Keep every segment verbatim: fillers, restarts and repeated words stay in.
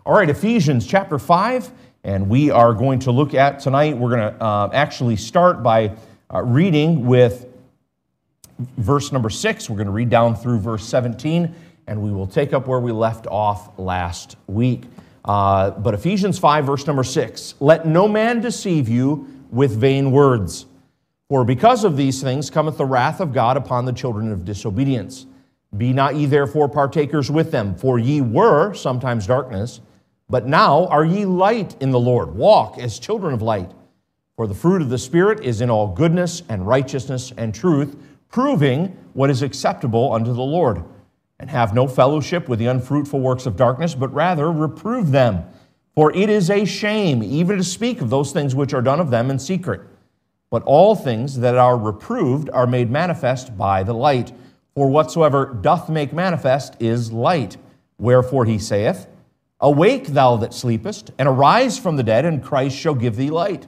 All right, Ephesians chapter five, and we are going to look at tonight, we're going to uh, actually start by uh, reading with verse number six. We're going to read down through verse seventeen, and we will take up where we left off last week. Uh, but Ephesians five, verse number six, "Let no man deceive you with vain words, for because of these things cometh the wrath of God upon the children of disobedience. Be not ye therefore partakers with them, for ye were sometimes darkness, but now are ye light in the Lord. Walk as children of light. For the fruit of the Spirit is in all goodness and righteousness and truth, proving what is acceptable unto the Lord. And have no fellowship with the unfruitful works of darkness, but rather reprove them. For it is a shame even to speak of those things which are done of them in secret. But all things that are reproved are made manifest by the light. For whatsoever doth make manifest is light. Wherefore he saith, Awake, thou that sleepest, and arise from the dead, and Christ shall give thee light.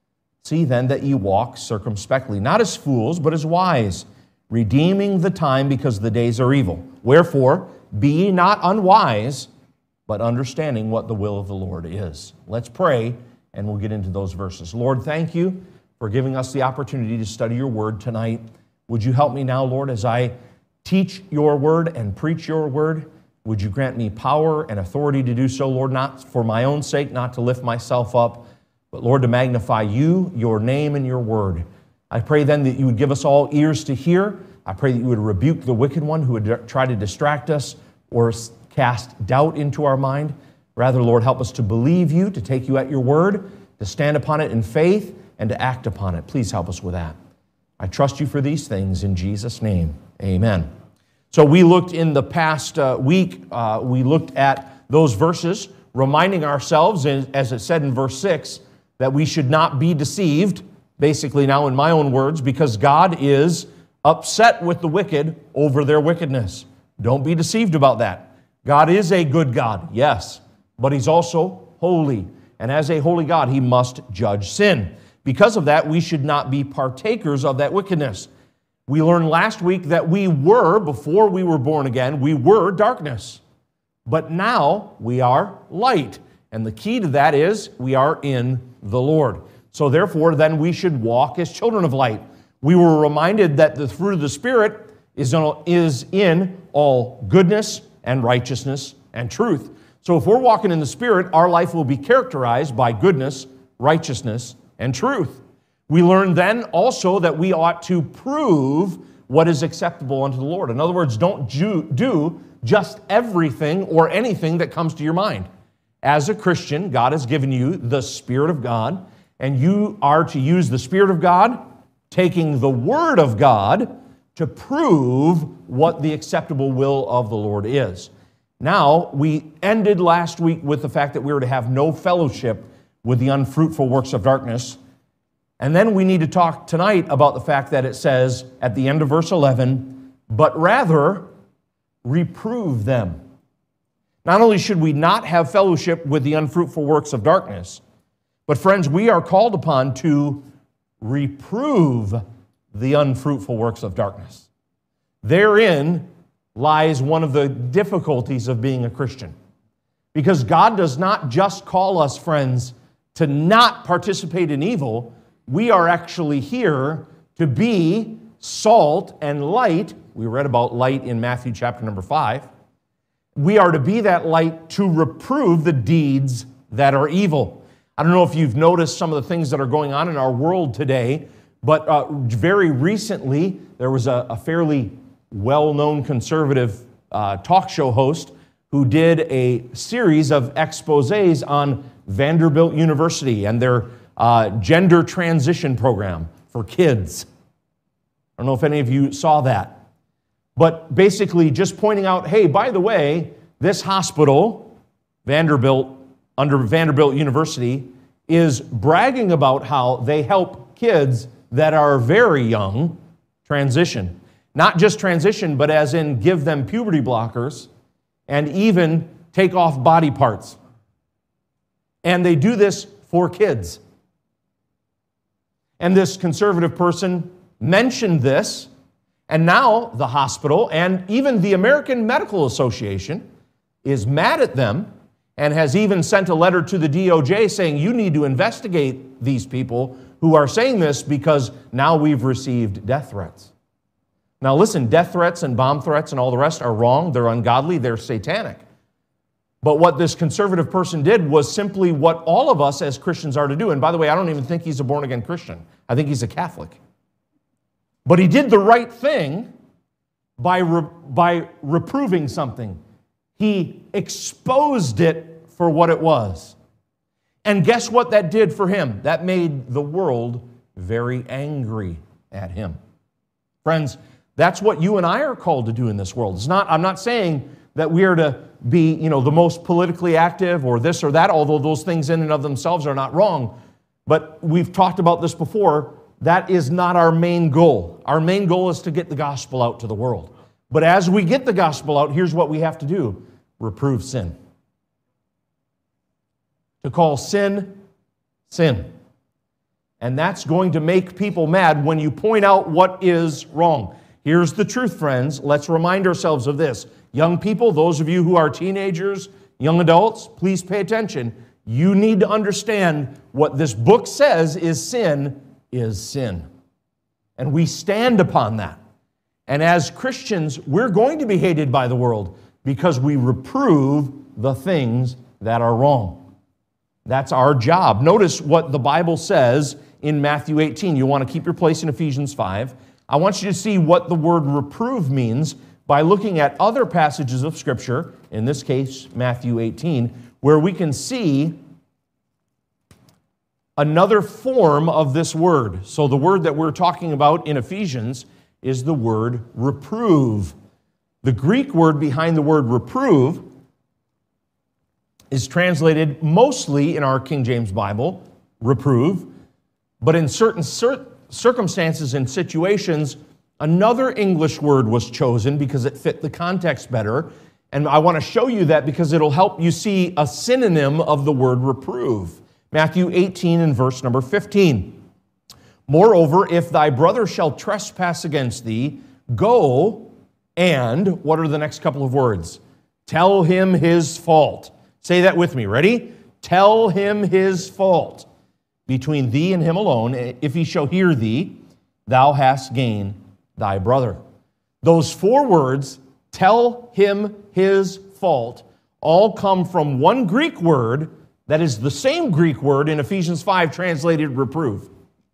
See then that ye walk circumspectly, not as fools, but as wise, redeeming the time, because the days are evil. Wherefore, be ye not unwise, but understanding what the will of the Lord is." Let's pray, and we'll get into those verses. Lord, thank you for giving us the opportunity to study your word tonight. Would you help me now, Lord, as I teach your word and preach your word? Would you grant me power and authority to do so, Lord, not for my own sake, not to lift myself up, but, Lord, to magnify you, your name, and your word. I pray then that you would give us all ears to hear. I pray that you would rebuke the wicked one who would try to distract us or cast doubt into our mind. Rather, Lord, help us to believe you, to take you at your word, to stand upon it in faith, and to act upon it. Please help us with that. I trust you for these things in Jesus' name. Amen. So we looked in the past uh, week, uh, we looked at those verses, reminding ourselves, as it said in verse six, that we should not be deceived, basically now in my own words, because God is upset with the wicked over their wickedness. Don't be deceived about that. God is a good God, yes, but He's also holy. And as a holy God, He must judge sin. Because of that, we should not be partakers of that wickedness. We learned last week that we were, before we were born again, we were darkness. But now we are light. And the key to that is we are in the Lord. So therefore, then we should walk as children of light. We were reminded that the fruit of the Spirit is in all goodness and righteousness and truth. So if we're walking in the Spirit, our life will be characterized by goodness, righteousness, and truth. We learned then also that we ought to prove what is acceptable unto the Lord. In other words, don't do just everything or anything that comes to your mind. As a Christian, God has given you the Spirit of God, and you are to use the Spirit of God, taking the Word of God, to prove what the acceptable will of the Lord is. Now, we ended last week with the fact that we were to have no fellowship with the unfruitful works of darkness. And then we need to talk tonight about the fact that it says at the end of verse eleven, but rather reprove them. Not only should we not have fellowship with the unfruitful works of darkness, but friends, we are called upon to reprove the unfruitful works of darkness. Therein lies one of the difficulties of being a Christian. Because God does not just call us, friends, to not participate in evil. We are actually here to be salt and light. We read about light in Matthew chapter number five. We are to be that light to reprove the deeds that are evil. I don't know if you've noticed some of the things that are going on in our world today, but uh, very recently there was a, a fairly well-known conservative uh, talk show host who did a series of exposés on Vanderbilt University and their uh, gender transition program for kids. I don't know if any of you saw that. But basically just pointing out, hey, by the way, this hospital, Vanderbilt, under Vanderbilt University, is bragging about how they help kids that are very young transition. Not just transition, but as in give them puberty blockers and even take off body parts. And they do this for kids. And this conservative person mentioned this, and now the hospital and even the American Medical Association is mad at them and has even sent a letter to the D O J saying you need to investigate these people who are saying this because now we've received death threats. Now listen, death threats and bomb threats and all the rest are wrong, they're ungodly, they're satanic. But what this conservative person did was simply what all of us as Christians are to do. And by the way, I don't even think he's a born-again Christian. I think he's a Catholic. But he did the right thing by, re- by reproving something. He exposed it for what it was. And guess what that did for him? That made the world very angry at him. Friends, that's what you and I are called to do in this world. It's not, I'm not saying that we are to be, you know, the most politically active or this or that, although those things in and of themselves are not wrong. But we've talked about this before. That is not our main goal. Our main goal is to get the gospel out to the world. But as we get the gospel out, here's what we have to do. Reprove sin. To call sin, sin. And that's going to make people mad when you point out what is wrong. Here's the truth, friends. Let's remind ourselves of this. Young people, those of you who are teenagers, young adults, please pay attention. You need to understand what this book says is sin is sin. And we stand upon that. And as Christians, we're going to be hated by the world because we reprove the things that are wrong. That's our job. Notice what the Bible says in Matthew eighteen. You want to keep your place in Ephesians five. I want you to see what the word reprove means by looking at other passages of Scripture, in this case, Matthew eighteen, where we can see another form of this word. So the word that we're talking about in Ephesians is the word reprove. The Greek word behind the word reprove is translated mostly in our King James Bible, reprove, but in certain cir- circumstances and situations, another English word was chosen because it fit the context better. And I want to show you that because it'll help you see a synonym of the word reprove. Matthew eighteen and verse number fifteen. Moreover, if thy brother shall trespass against thee, go and, what are the next couple of words? Tell him his fault. Say that with me. Ready? Tell him his fault. Between thee and him alone, if he shall hear thee, thou hast gained thy brother. Those four words, tell him his fault, all come from one Greek word that is the same Greek word in Ephesians five translated reprove.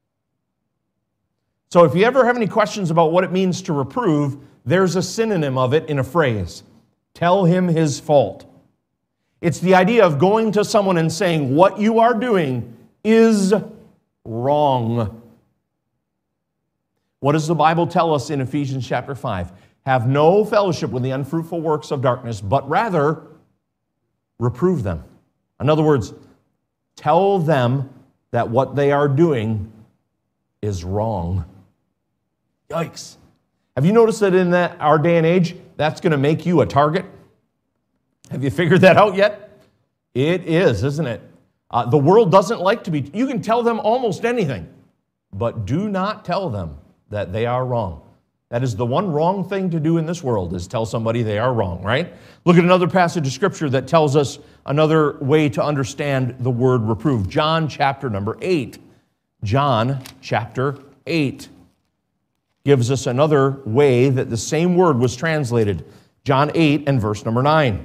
So if you ever have any questions about what it means to reprove, there's a synonym of it in a phrase. Tell him his fault. It's the idea of going to someone and saying, what you are doing is wrong. What does the Bible tell us in Ephesians chapter five? Have no fellowship with the unfruitful works of darkness, but rather reprove them. In other words, tell them that what they are doing is wrong. Yikes. Have you noticed that in that, our day and age, that's going to make you a target? Have you figured that out yet? It is, isn't it? Uh, the world doesn't like to be, you can tell them almost anything, but do not tell them that they are wrong. That is the one wrong thing to do in this world, is tell somebody they are wrong, right? Look at another passage of Scripture that tells us another way to understand the word reprove. John chapter number eight. John chapter eight gives us another way that the same word was translated. John eight and verse number nine.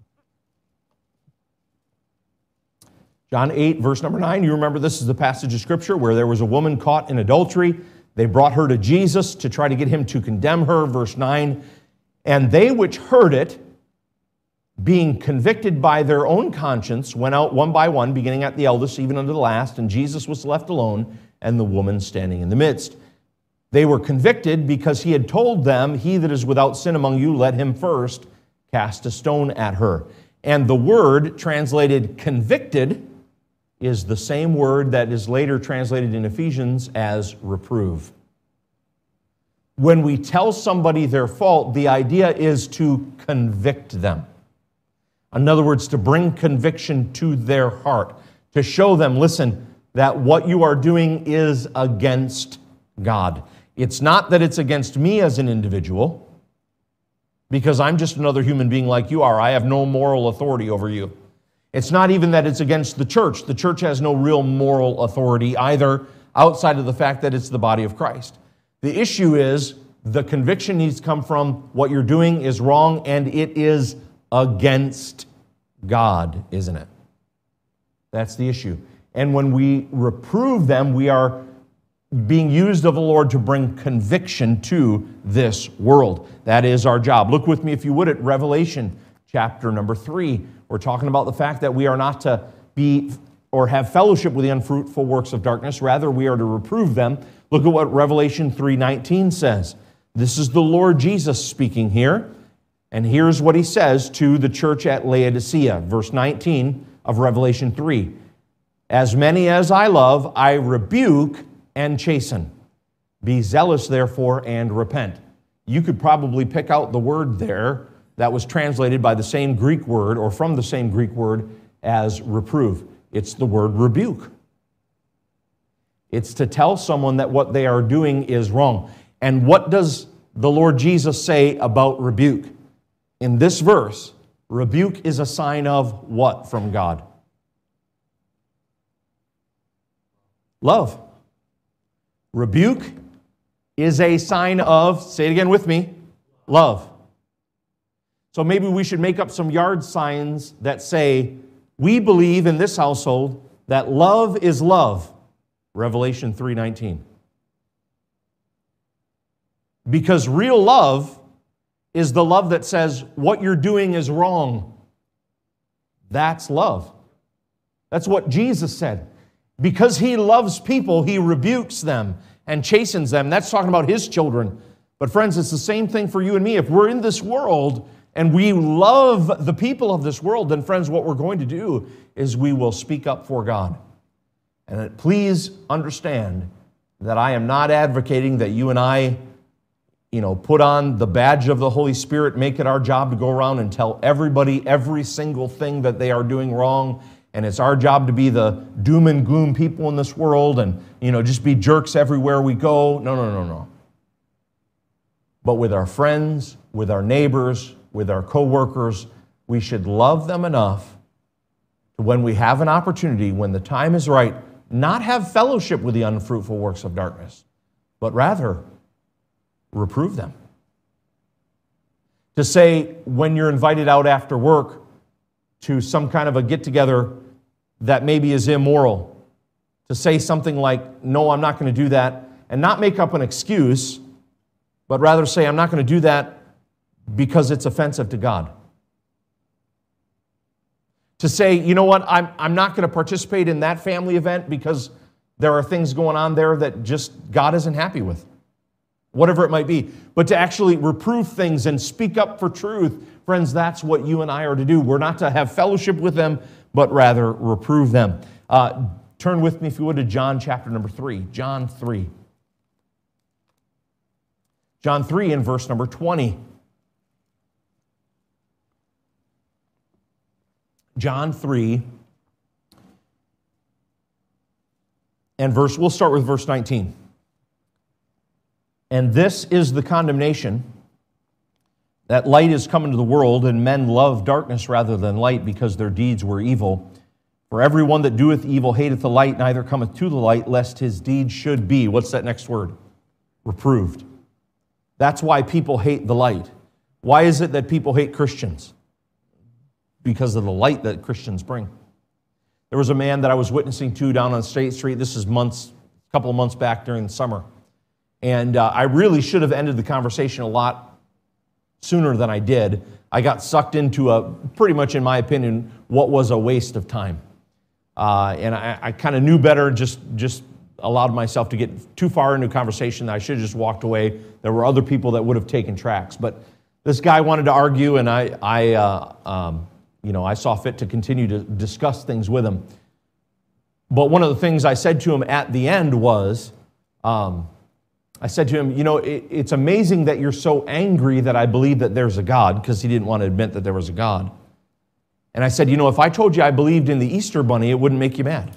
John eight, verse number nine, you remember this is the passage of Scripture where there was a woman caught in adultery. They brought her to Jesus to try to get him to condemn her. Verse nine, and they which heard it, being convicted by their own conscience, went out one by one, beginning at the eldest, even unto the last, and Jesus was left alone, and the woman standing in the midst. They were convicted because he had told them, he that is without sin among you, let him first cast a stone at her. And the word translated convicted is the same word that is later translated in Ephesians as reprove. When we tell somebody their fault, the idea is to convict them. In other words, to bring conviction to their heart, to show them, listen, that what you are doing is against God. It's not that it's against me as an individual, because I'm just another human being like you are. I have no moral authority over you. It's not even that it's against the church. The church has no real moral authority either, outside of the fact that it's the body of Christ. The issue is the conviction needs to come from what you're doing is wrong and it is against God, isn't it? That's the issue. And when we reprove them, we are being used of the Lord to bring conviction to this world. That is our job. Look with me, if you would, at Revelation chapter number three. We're talking about the fact that we are not to be or have fellowship with the unfruitful works of darkness. Rather, we are to reprove them. Look at what Revelation three nineteen says. This is the Lord Jesus speaking here. And here's what he says to the church at Laodicea. Verse nineteen of Revelation three. As many as I love, I rebuke and chasten. Be zealous, therefore, and repent. You could probably pick out the word there that was translated by the same Greek word, or from the same Greek word, as reprove. It's the word rebuke. It's to tell someone that what they are doing is wrong. And what does the Lord Jesus say about rebuke? In this verse, rebuke is a sign of what from God? Love. Rebuke is a sign of, say it again with me, love. So maybe we should make up some yard signs that say, we believe in this household that love is love. Revelation three nineteen. Because real love is the love that says what you're doing is wrong. That's love. That's what Jesus said. Because he loves people, he rebukes them and chastens them. That's talking about his children. But friends, it's the same thing for you and me. If we're in this world and we love the people of this world, then friends, what we're going to do is we will speak up for God. And please understand that I am not advocating that you and I, you know, put on the badge of the Holy Spirit, make it our job to go around and tell everybody every single thing that they are doing wrong. And it's our job to be the doom and gloom people in this world and, you know, just be jerks everywhere we go. No, no, no, no. But with our friends, with our neighbors, with our coworkers, we should love them enough to, when we have an opportunity, when the time is right, not have fellowship with the unfruitful works of darkness, but rather reprove them. To say, when you're invited out after work to some kind of a get-together that maybe is immoral, to say something like, no, I'm not going to do that, and not make up an excuse, but rather say, I'm not going to do that because it's offensive to God. To say, you know what, I'm, I'm not going to participate in that family event because there are things going on there that just God isn't happy with. Whatever it might be. But to actually reprove things and speak up for truth, friends, that's what you and I are to do. We're not to have fellowship with them, but rather reprove them. Uh, turn with me, if you would, to John chapter number three. John three. John three and verse number twenty. John three and verse, we'll start with verse nineteen. And this is the condemnation, that light is come into the world, and men love darkness rather than light, because their deeds were evil. For everyone that doeth evil hateth the light, neither cometh to the light, lest his deeds should be, what's that next word? Reproved. That's why people hate the light. Why is it that people hate Christians? Because of the light that Christians bring. There was a man that I was witnessing to down on State Street. This is months, a couple of months back during the summer. And uh, I really should have ended the conversation a lot sooner than I did. I got sucked into a, pretty much in my opinion, what was a waste of time. Uh, and I, I kind of knew better, just, just allowed myself to get too far into a conversation that I should have just walked away. There were other people that would have taken tracks. But this guy wanted to argue, and I, I uh, um, you know, I saw fit to continue to discuss things with him. But one of the things I said to him at the end was, um, I said to him, you know, it, it's amazing that you're so angry that I believe that there's a God, because he didn't want to admit that there was a God. And I said, you know, if I told you I believed in the Easter Bunny, it wouldn't make you mad.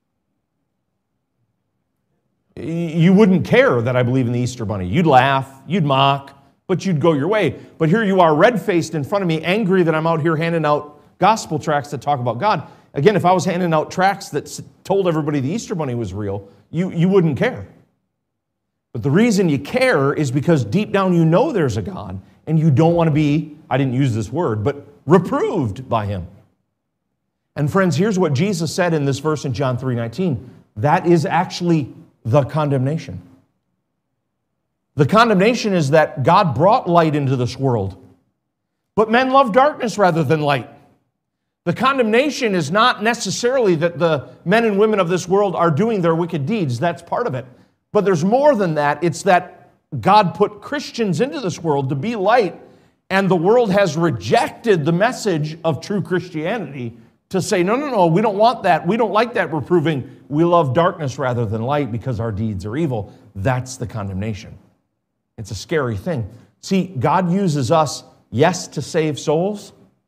You wouldn't care that I believe in the Easter Bunny. You'd laugh, you'd mock, but you'd go your way. But here you are, red-faced in front of me, angry that I'm out here handing out gospel tracts that talk about God. Again, if I was handing out tracts that told everybody the Easter Bunny was real, you, you wouldn't care. But the reason you care is because deep down you know there's a God, and you don't want to be, I didn't use this word, but reproved by him. And friends, here's what Jesus said in this verse in John three nineteen. That is actually the condemnation. The condemnation is that God brought light into this world, but men love darkness rather than light. The condemnation is not necessarily that the men and women of this world are doing their wicked deeds. That's part of it. But there's more than that. It's that God put Christians into this world to be light, and the world has rejected the message of true Christianity to say, no, no, no, we don't want that. We don't like that reproving. We love darkness rather than light because our deeds are evil. That's the condemnation. It's a scary thing. See, God uses us, yes, to save souls,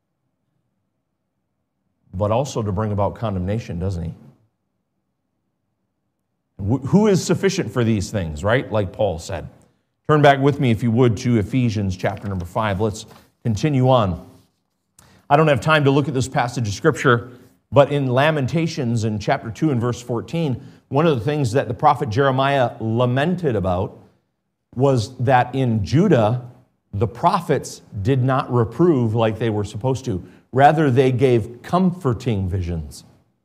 but also to bring about condemnation, doesn't he? Who is sufficient for these things, right? Like Paul said. Turn back with me, if you would, to Ephesians chapter number five. Let's continue on. I don't have time to look at this passage of Scripture, but in Lamentations in chapter two and verse fourteen, one of the things that the prophet Jeremiah lamented about was that in Judah, the prophets did not reprove like they were supposed to. Rather, they gave comforting visions.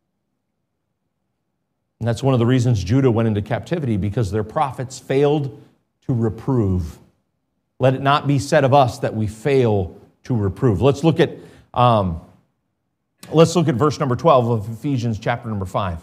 And that's one of the reasons Judah went into captivity, because their prophets failed to reprove. Let it not be said of us that we fail to reprove. Let's look at um, let's look at verse number twelve of Ephesians chapter number five.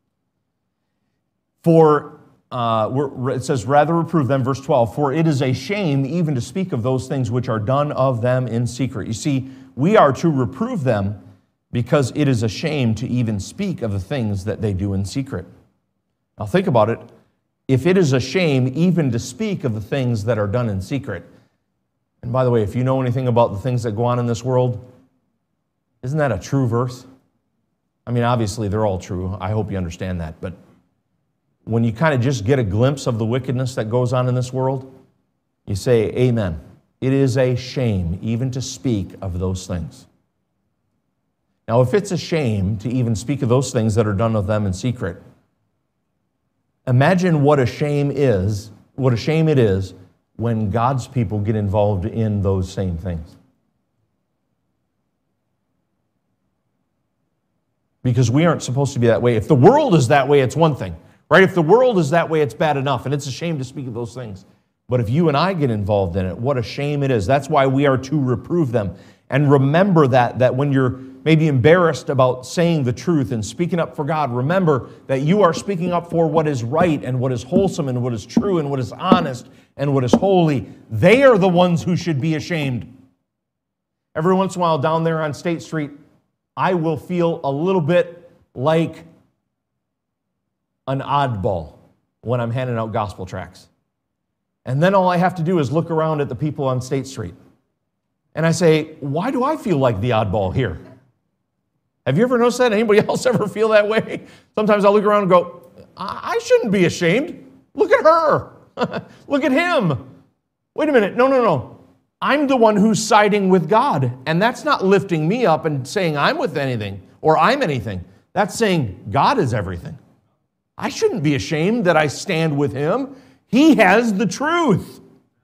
For uh, we're, it says, rather reprove them, verse twelve, for it is a shame even to speak of those things which are done of them in secret. You see, we are to reprove them because it is a shame to even speak of the things that they do in secret. Now think about it. If it is a shame even to speak of the things that are done in secret, and by the way, if you know anything about the things that go on in this world, isn't that a true verse? I mean, obviously they're all true. I hope you understand that. But when you kind of just get a glimpse of the wickedness that goes on in this world, you say, amen. It is a shame even to speak of those things. Now, if it's a shame to even speak of those things that are done of them in secret, imagine what a shame is, what a shame it is when God's people get involved in those same things. Because we aren't supposed to be that way. If the world is that way, it's one thing, right? If the world is that way, it's bad enough, and it's a shame to speak of those things. But if you and I get involved in it, what a shame it is. That's why we are to reprove them. And remember that, that when you're maybe embarrassed about saying the truth and speaking up for God, remember that you are speaking up for what is right and what is wholesome and what is true and what is honest and what is holy. They are the ones who should be ashamed. Every once in a while down there on State Street, I will feel a little bit like an oddball when I'm handing out gospel tracts. And then all I have to do is look around at the people on State Street. And I say, why do I feel like the oddball here? Have you ever noticed that? Anybody else ever feel that way? Sometimes I'll look around and go, I, I shouldn't be ashamed. Look at her. Look at him. Wait a minute. No, no, no. I'm the one who's siding with God. And that's not lifting me up and saying I'm with anything or I'm anything. That's saying God is everything. I shouldn't be ashamed that I stand with him. He has the truth.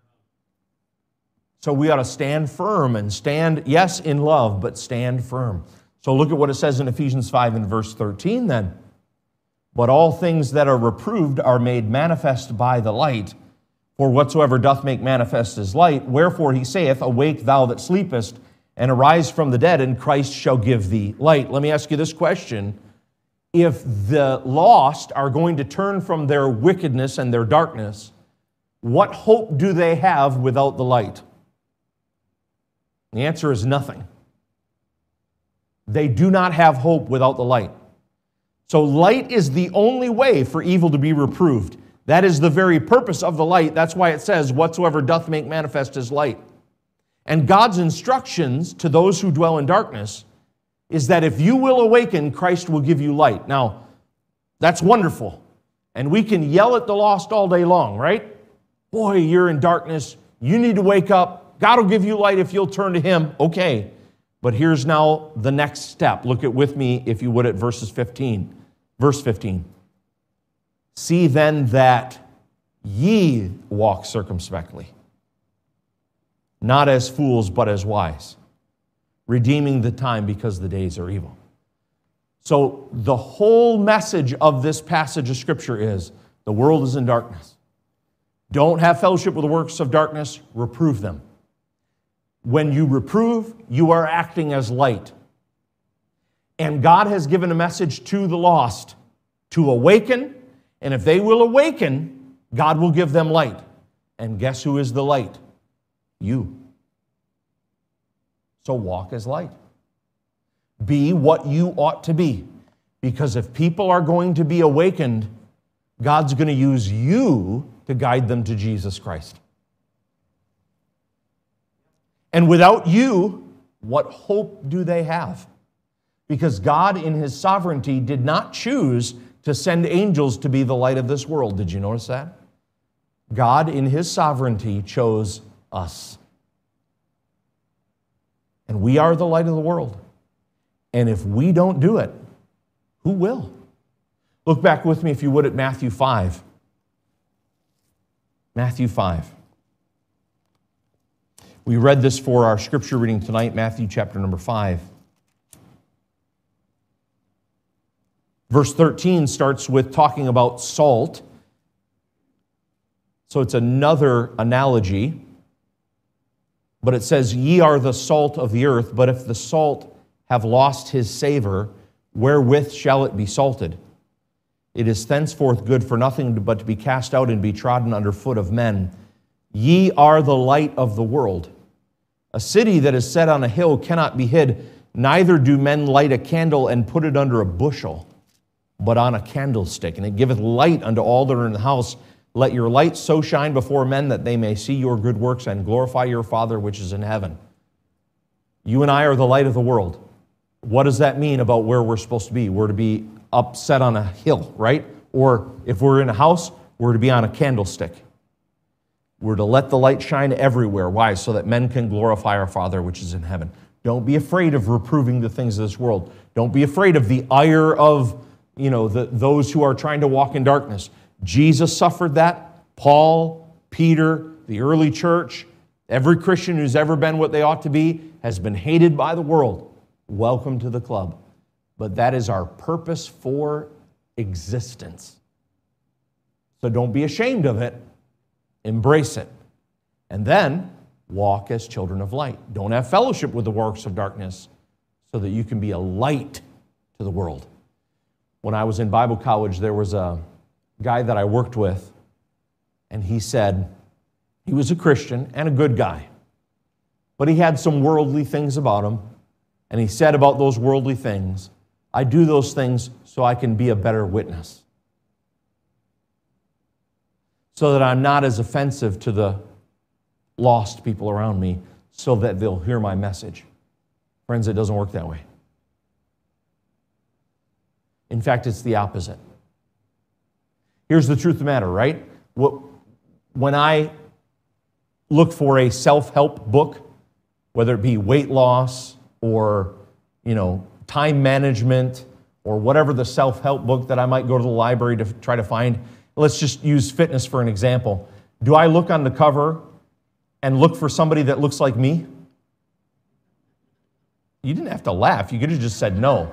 So we ought to stand firm and stand, yes, in love, but stand firm. So look at what it says in Ephesians five and verse thirteen then. But all things that are reproved are made manifest by the light. For whatsoever doth make manifest is light. Wherefore he saith, awake thou that sleepest, and arise from the dead, and Christ shall give thee light. Let me ask you this question. If the lost are going to turn from their wickedness and their darkness, what hope do they have without the light? The answer is nothing. They do not have hope without the light. So light is the only way for evil to be reproved. That is the very purpose of the light. That's why it says, whatsoever doth make manifest is light. And God's instructions to those who dwell in darkness is that if you will awaken, Christ will give you light. Now, that's wonderful. And we can yell at the lost all day long, right? Boy, you're in darkness. You need to wake up. God will give you light if you'll turn to him. Okay. But here's now the next step. Look at with me, if you would, at verses fifteen. Verse fifteen. See then that ye walk circumspectly, not as fools, but as wise, redeeming the time because the days are evil. So the whole message of this passage of Scripture is the world is in darkness. Don't have fellowship with the works of darkness, reprove them. When you reprove, you are acting as light. And God has given a message to the lost to awaken, and if they will awaken, God will give them light. And guess who is the light? You. So walk as light. Be what you ought to be. Because if people are going to be awakened, God's going to use you to guide them to Jesus Christ. And without you, what hope do they have? Because God, in His sovereignty, did not choose to send angels to be the light of this world. Did you notice that? God, in His sovereignty, chose us. And we are the light of the world. And if we don't do it, who will? Look back with me, if you would, at Matthew five. Matthew five. We read this for our scripture reading tonight, Matthew chapter number five. Verse thirteen starts with talking about salt. So it's another analogy. But it says, ye are the salt of the earth, but if the salt have lost his savor, wherewith shall it be salted? It is thenceforth good for nothing but to be cast out and be trodden under foot of men. Ye are the light of the world. A city that is set on a hill cannot be hid, neither do men light a candle and put it under a bushel, but on a candlestick, and it giveth light unto all that are in the house. Let your light so shine before men that they may see your good works and glorify your Father which is in heaven. You and I are the light of the world. What does that mean about where we're supposed to be? We're to be up set on a hill, right? Or if we're in a house, we're to be on a candlestick. We're to let the light shine everywhere. Why? So that men can glorify our Father which is in heaven. Don't be afraid of reproving the things of this world. Don't be afraid of the ire of, you know, the, those who are trying to walk in darkness. Jesus suffered that. Paul, Peter, the early church, every Christian who's ever been what they ought to be has been hated by the world. Welcome to the club. But that is our purpose for existence. So don't be ashamed of it. Embrace it. And then walk as children of light. Don't have fellowship with the works of darkness so that you can be a light to the world. When I was in Bible college, there was a guy that I worked with, and he said he was a Christian and a good guy, but he had some worldly things about him, and he said about those worldly things, I do those things so I can be a better witness, so that I'm not as offensive to the lost people around me, so that they'll hear my message. Friends, it doesn't work that way. In fact, it's the opposite. Here's the truth of the matter, right? When I look for a self-help book, whether it be weight loss or, you know, time management or whatever the self-help book that I might go to the library to try to find, let's just use fitness for an example. Do I look on the cover and look for somebody that looks like me? You didn't have to laugh. You could have just said no.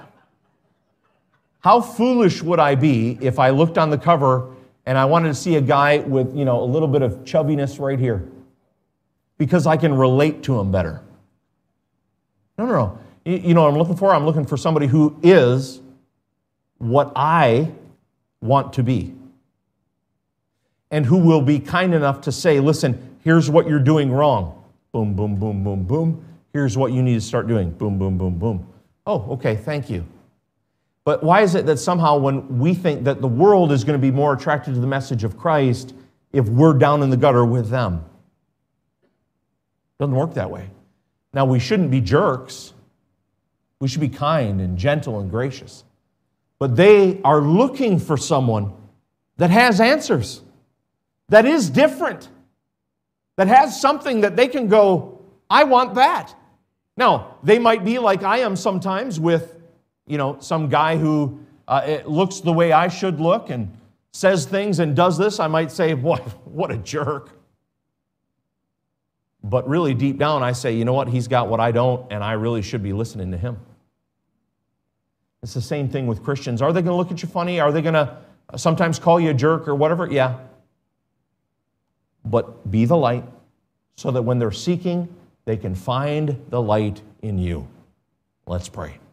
How foolish would I be if I looked on the cover and I wanted to see a guy with, you know, a little bit of chubbiness right here? Because I can relate to him better. No, no, no. You, you know what I'm looking for? I'm looking for somebody who is what I want to be. And who will be kind enough to say, listen, here's what you're doing wrong. Boom, boom, boom, boom, boom. Here's what you need to start doing. Boom, boom, boom, boom. Oh, okay, thank you. But why is it that somehow when we think that the world is going to be more attracted to the message of Christ if we're down in the gutter with them? It doesn't work that way. Now, we shouldn't be jerks. We should be kind and gentle and gracious. But they are looking for someone that has answers, that is different, that has something that they can go, I want that. Now, they might be like I am sometimes with, you know, some guy who uh, it looks the way I should look and says things and does this. I might say, boy, what a jerk. But really deep down, I say, you know what? He's got what I don't, and I really should be listening to him. It's the same thing with Christians. Are they going to look at you funny? Are they going to sometimes call you a jerk or whatever? Yeah. But be the light so that when they're seeking, they can find the light in you. Let's pray.